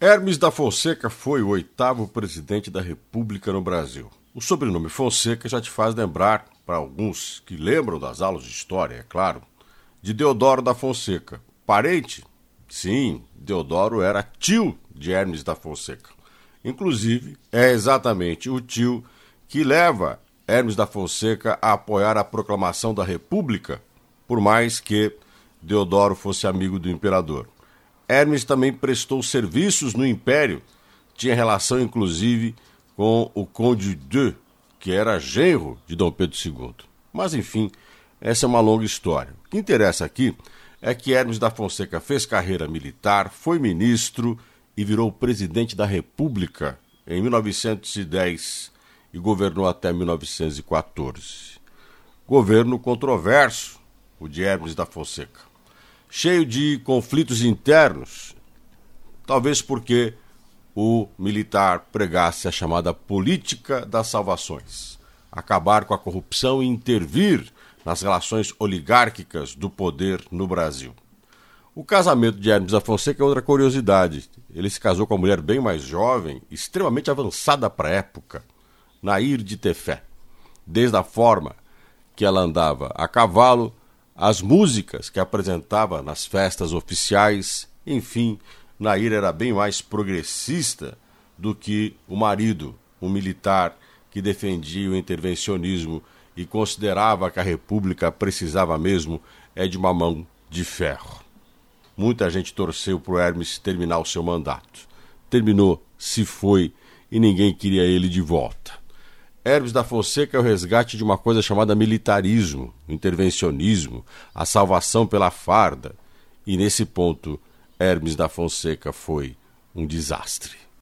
Hermes da Fonseca foi o 8º presidente da República no Brasil. O sobrenome Fonseca já te faz lembrar, para alguns que lembram das aulas de história, é claro, de Deodoro da Fonseca. Parente? Sim, Deodoro era tio de Hermes da Fonseca. Inclusive, é exatamente o tio que leva Hermes da Fonseca a apoiar a proclamação da República, por mais que Deodoro fosse amigo do imperador. Hermes também prestou serviços no Império, tinha relação inclusive com o Conde d'Eu, que era genro de Dom Pedro II. Mas enfim, essa é uma longa história. O que interessa aqui é que Hermes da Fonseca fez carreira militar, foi ministro e virou presidente da República em 1910 e governou até 1914. Governo controverso, o de Hermes da Fonseca. Cheio de conflitos internos, talvez porque o militar pregasse a chamada política das salvações, acabar com a corrupção e intervir nas relações oligárquicas do poder no Brasil. O casamento de Hermes da Fonseca é outra curiosidade. Ele se casou com uma mulher bem mais jovem, extremamente avançada para a época, Nair de Tefé. Desde a forma que ela andava a cavalo, as músicas que apresentava nas festas oficiais, enfim, Nair era bem mais progressista do que o marido, um militar que defendia o intervencionismo e considerava que a República precisava mesmo de uma mão de ferro. Muita gente torceu para o Hermes terminar o seu mandato. Terminou, se foi, e ninguém queria ele de volta. Hermes da Fonseca é o resgate de uma coisa chamada militarismo, intervencionismo, a salvação pela farda. E nesse ponto, Hermes da Fonseca foi um desastre.